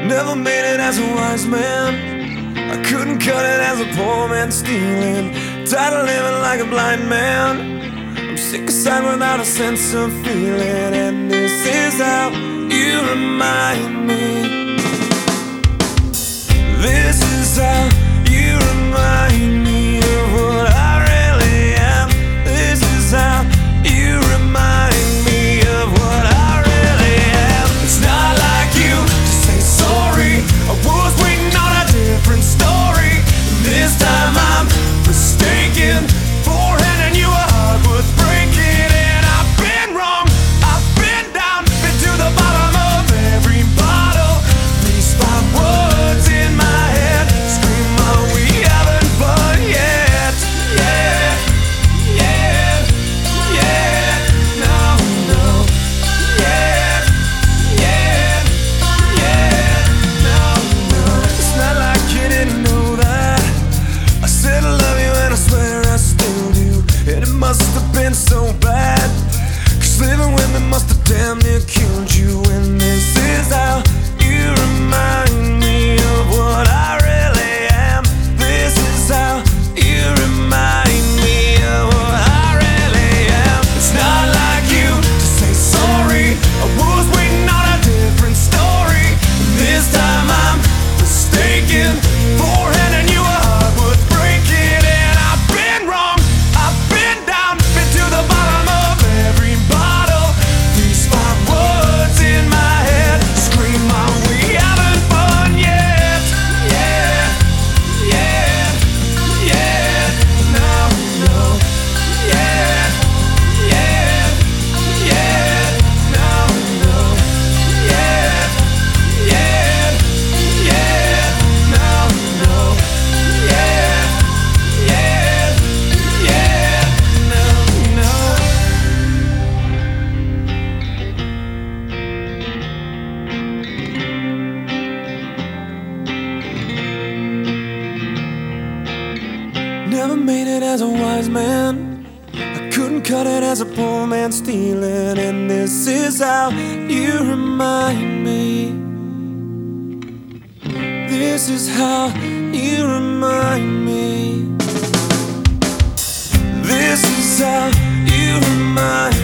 Never made it as a wise man. I couldn't cut it as a poor man stealing. Tired of living like a blind man. I'm sick aside without a sense of feeling. And this is how you remind me. This is how you remind me of what I really am. This is how you remind me of what I really am. It's not like you to say sorry. I was waiting on a different story. This time I'm mistaken for handing you a heart worth breaking. And I've been wrong, I've been down, been to the bottom of every bottle. These 5 words in my head scream out, we haven't fun yet. Yeah, yeah, yeah, no, no. Yeah, yeah, yeah, no, no. It's not like you didn't know that I said I love you and I swear I still do. And it must have been so bad, 'cause living with me must have damn near killed you. And this is how you remind me of what I really am. This is how you remind me of what I really am. It's not like you to say sorry. I was waiting on a different story. This time I'm mistaken for handing you a heart worth breaking. And I've been wrong, I've been down, been to the bottom of every bottle. These 5 words in my head scream out, we haven't fun yet. Yeah, yeah, yeah, no, no. Yeah, yeah, yeah, no, no. Yeah, yeah, yeah, no, no. Yeah, yeah, yeah, no, no. Never made it as a wise man. I couldn't cut it as a poor man stealing. And this is how you remind me. This is how you remind me. This is how you remind me.